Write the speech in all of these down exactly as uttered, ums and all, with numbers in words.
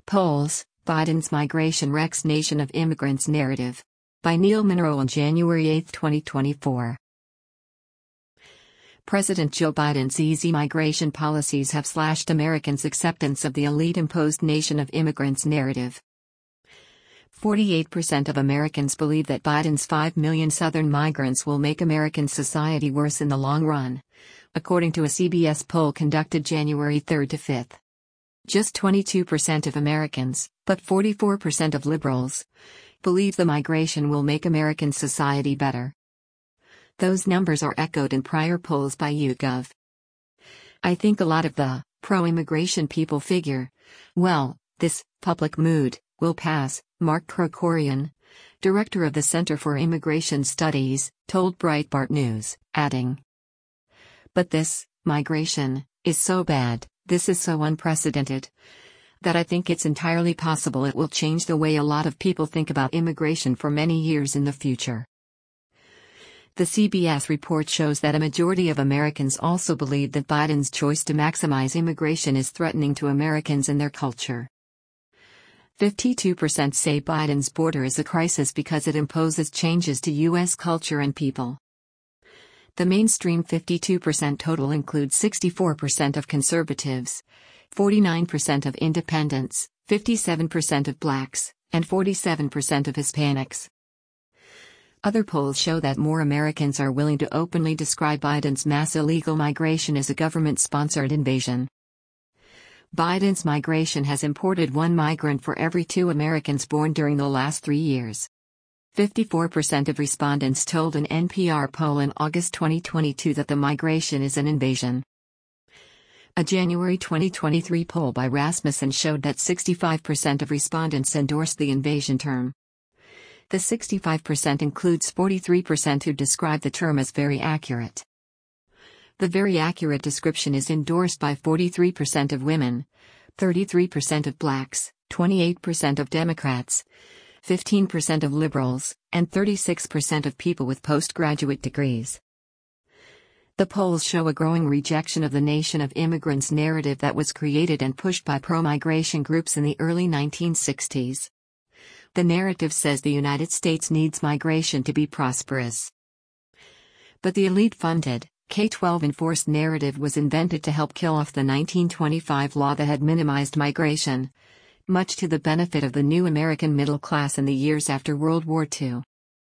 Polls, Biden's Migration Wrecks Nation of Immigrants Narrative. By Neil Munro on January eighth, twenty twenty-four. President Joe Biden's easy migration policies have slashed Americans' acceptance of the elite-imposed nation of immigrants narrative. forty-eight percent of Americans believe that Biden's five million Southern migrants will make American society worse in the long run, according to a C B S poll conducted January third to fifth. Just twenty-two percent of Americans, but forty-four percent of liberals, believe the migration will make American society better. Those numbers are echoed in prior polls by YouGov. I think a lot of the pro-immigration people figure, well, this public mood will pass, Mark Krokorian, director of the Center for Immigration Studies, told Breitbart News, adding, "But this migration is so bad, this is so unprecedented, that I think it's entirely possible it will change the way a lot of people think about immigration for many years in the future." The C B S report shows that a majority of Americans also believe that Biden's choice to maximize immigration is threatening to Americans and their culture. fifty-two percent say Biden's border is a crisis because it imposes changes to U S culture and people. The mainstream fifty-two percent total includes sixty-four percent of conservatives, forty-nine percent of independents, fifty-seven percent of blacks, and forty-seven percent of Hispanics. Other polls show that more Americans are willing to openly describe Biden's mass illegal migration as a government-sponsored invasion. Biden's migration has imported one migrant for every two Americans born during the last three years. fifty-four percent of respondents told an N P R poll in August twenty twenty-two that the migration is an invasion. A January twenty twenty-three poll by Rasmussen showed that sixty-five percent of respondents endorsed the invasion term. The sixty-five percent includes forty-three percent who describe the term as very accurate. The very accurate description is endorsed by forty-three percent of women, thirty-three percent of blacks, twenty-eight percent of Democrats, fifteen percent of liberals, and thirty-six percent of people with postgraduate degrees. The polls show a growing rejection of the nation of immigrants narrative that was created and pushed by pro-migration groups in the early nineteen sixties. The narrative says the United States needs migration to be prosperous. But the elite-funded, K twelve enforced narrative was invented to help kill off the nineteen twenty-five law that had minimized migration, much to the benefit of the new American middle class in the years after World War Two.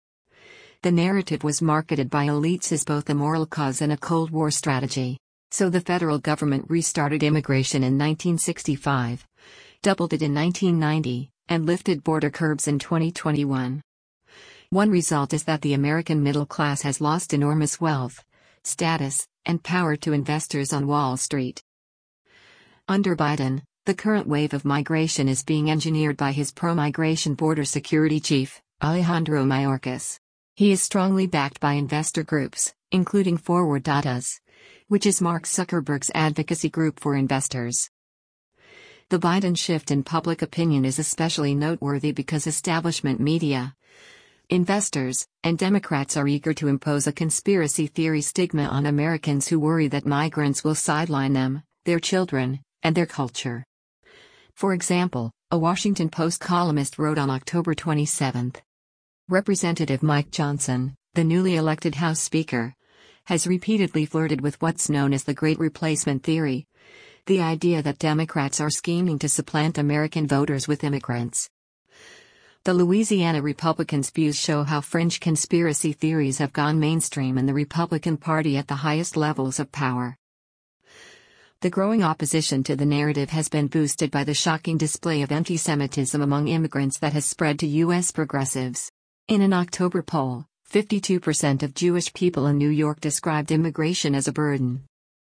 The narrative was marketed by elites as both a moral cause and a Cold War strategy, so the federal government restarted immigration in nineteen sixty-five, doubled it in nineteen ninety, and lifted border curbs in twenty twenty-one. One result is that the American middle class has lost enormous wealth, status, and power to investors on Wall Street. Under Biden, the current wave of migration is being engineered by his pro-migration border security chief, Alejandro Mayorkas. He is strongly backed by investor groups, including Forward Datas, which is Mark Zuckerberg's advocacy group for investors. The Biden shift in public opinion is especially noteworthy because establishment media, investors, and Democrats are eager to impose a conspiracy theory stigma on Americans who worry that migrants will sideline them, their children, and their culture. For example, a Washington Post columnist wrote on October twenty-seventh, "Representative Mike Johnson, the newly elected House Speaker, has repeatedly flirted with what's known as the Great Replacement Theory, the idea that Democrats are scheming to supplant American voters with immigrants." The Louisiana Republicans' views show how fringe conspiracy theories have gone mainstream in the Republican Party at the highest levels of power. The growing opposition to the narrative has been boosted by the shocking display of anti-Semitism among immigrants that has spread to U S progressives. In an October poll, fifty-two percent of Jewish people in New York described immigration as a burden.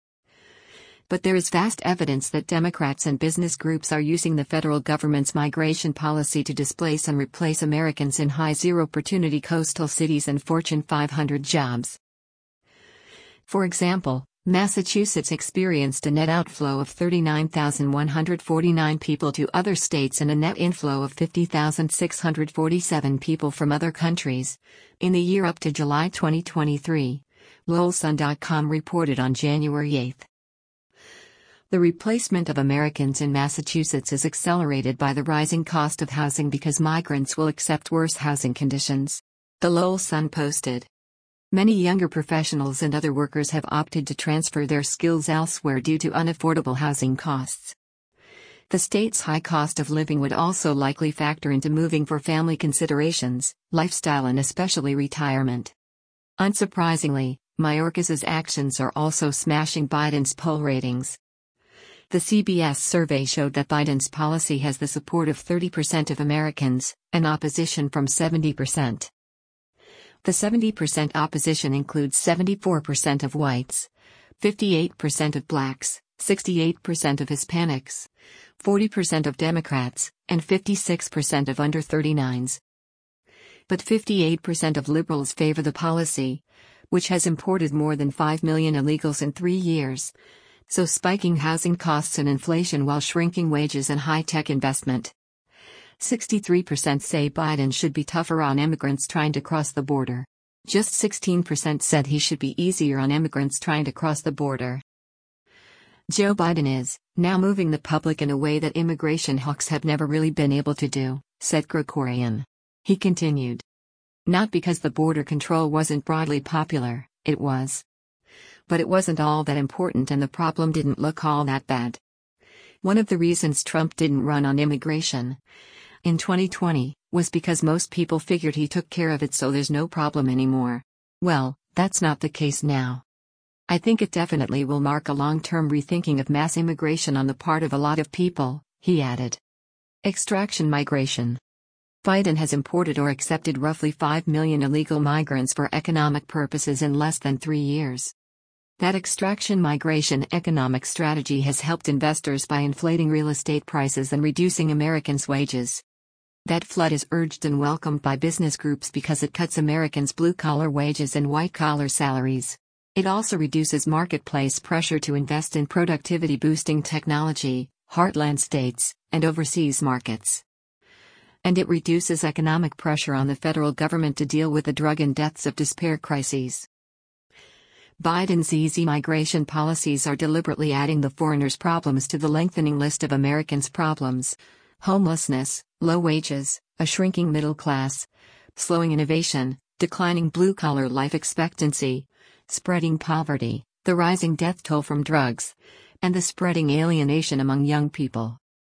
But there is vast evidence that Democrats and business groups are using the federal government's migration policy to displace and replace Americans in high zero-opportunity coastal cities and Fortune five hundred jobs. For example, Massachusetts experienced a net outflow of thirty-nine thousand one hundred forty-nine people to other states and a net inflow of fifty thousand six hundred forty-seven people from other countries in the year up to July twenty twenty-three, Lowellsun dot com reported on January eighth. The replacement of Americans in Massachusetts is accelerated by the rising cost of housing because migrants will accept worse housing conditions. The Lowell Sun posted. Many younger professionals and other workers have opted to transfer their skills elsewhere due to unaffordable housing costs. The state's high cost of living would also likely factor into moving for family considerations, lifestyle, and especially retirement. Unsurprisingly, Mayorkas's actions are also smashing Biden's poll ratings. The C B S survey showed that Biden's policy has the support of thirty percent of Americans, and opposition from seventy percent. The seventy percent opposition includes seventy-four percent of whites, fifty-eight percent of blacks, sixty-eight percent of Hispanics, forty percent of Democrats, and fifty-six percent of under thirty-nines. But fifty-eight percent of liberals favor the policy, which has imported more than five million illegals in three years. So spiking housing costs and inflation while shrinking wages and high-tech investment. sixty-three percent say Biden should be tougher on immigrants trying to cross the border. Just sixteen percent said he should be easier on immigrants trying to cross the border. Joe Biden is, now moving the public in a way that immigration hawks have never really been able to do, said Krikorian. He continued. Not because the border control wasn't broadly popular, it was. But it wasn't all that important and the problem didn't look all that bad. One of the reasons Trump didn't run on immigration in twenty twenty was because most people figured he took care of it, so there's no problem anymore. Well, that's not the case now. I think it definitely will mark a long-term rethinking of mass immigration on the part of a lot of people, he added. Extraction migration. Biden has imported or accepted roughly five million illegal migrants for economic purposes in less than three years. That extraction migration economic strategy has helped investors by inflating real estate prices and reducing Americans' wages. That flood is urged and welcomed by business groups because it cuts Americans' blue-collar wages and white-collar salaries. It also reduces marketplace pressure to invest in productivity-boosting technology, heartland states, and overseas markets. And it reduces economic pressure on the federal government to deal with the drug and deaths of despair crises. Biden's easy migration policies are deliberately adding the foreigners' problems to the lengthening list of Americans' problems: homelessness, low wages, a shrinking middle class, slowing innovation, declining blue-collar life expectancy, spreading poverty, the rising death toll from drugs, and the spreading alienation among young people.